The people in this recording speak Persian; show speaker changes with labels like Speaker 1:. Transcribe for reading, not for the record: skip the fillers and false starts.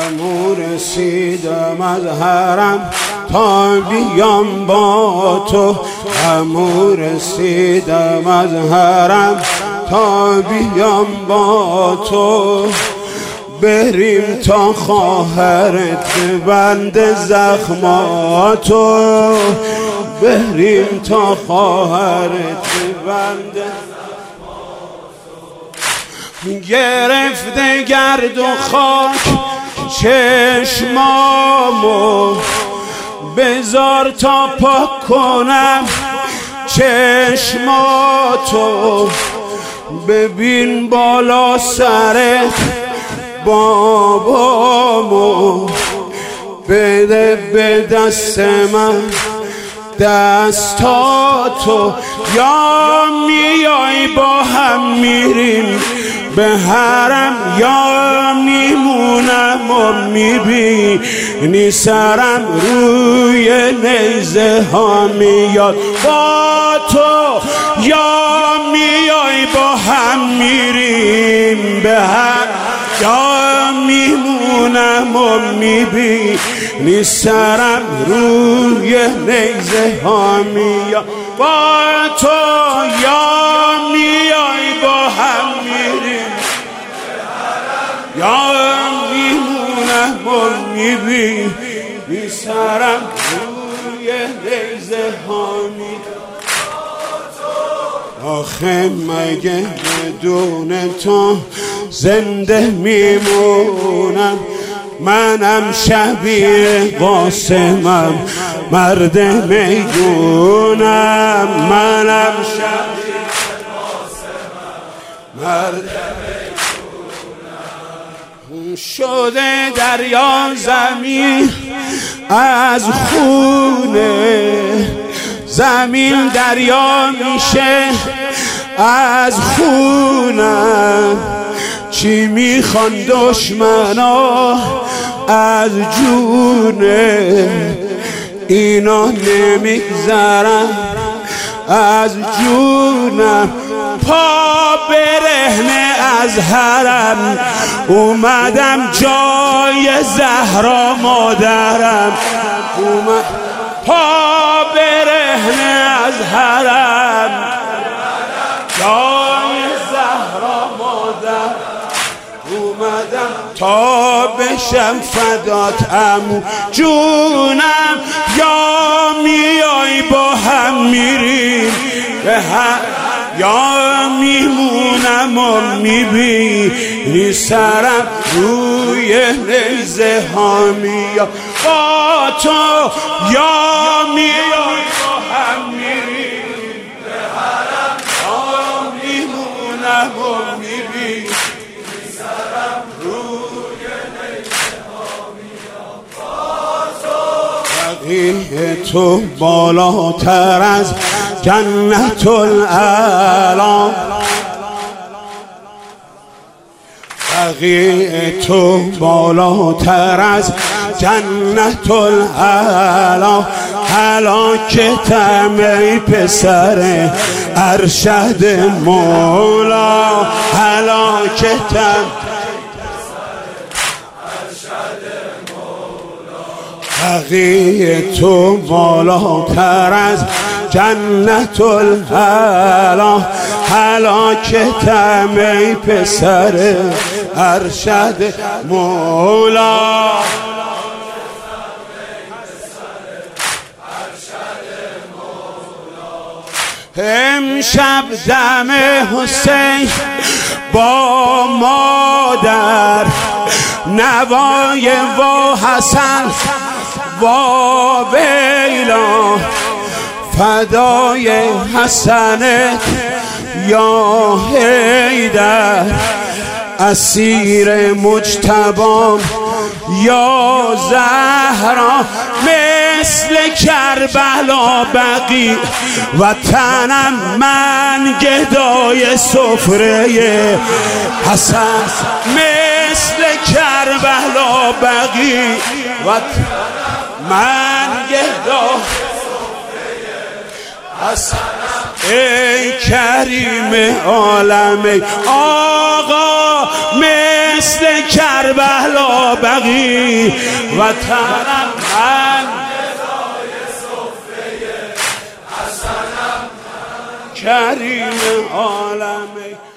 Speaker 1: عمو رسیدم از حرم تا بیام با تو، عمو رسیدم از حرم تا بیام با تو، بریم تا خواهرت بند زخماتو، بریم تا خواهرت بند گرفته گرد و خاک چشمامو، بذار تا پاک کنم چشماتو، ببین بالا سرت بابامو، بده به دست من دستاتو، یا میای با هم میریم به حرم، یا میمونم و میبینی سرم روی نیزه ها میاد با تو، یا میای با هم میریم به حرم، یا میمونم و میبینی سرم روی نیزه ها میاد با تو، یا میای با هم میریم یا میمونم و میبینی سرم روی نیزه ها میاد. آخه مگه بدون تو زنده میمونم، منم شبیه قاسمم مرد میگونم، منم شبیه قاسمم مرد میگونم، شده دریا زمین از خونه، زمین دریا میشه از خونم، چی میخوان دشمنا از جونه، اینا نمیگذرن از جونم، پا برهنه از حرم اومدم جای زهرا مادرم، پا برهنه از حرم جای زهرا مادر اومدم تا بشم فدات عمو جونم، یا میای با هم میریم به هم، یا میمونم و میبینی سرم روی نیزه ها میاد با تو، یا میای با هم میریم به حرم، یا میمونم و میبینی سرم روی نیزه ها میاد با تو، بقیه تو بالاتر از جنت الاعلی، بقیه تو بالاتر از جنت الاعلی، هلاکتم ای پسر ارشد مولا، هلاکتم بقیه تو بالاتر از جنت الاعلی، هلاکتم ای پسر ارشد مولا، امشب دم حسین با مادر، نوای و حسن و ویلا، فدای حسنت یا حیدر، اسیر مجتبام یا زهرا، مثل کربلا بقی وطنم من گدای سفره حسن، مثل کربلا بقی من گدای حسن، ای کریم عالم آقا مثل کربلا بقی وطنم من کریم عالم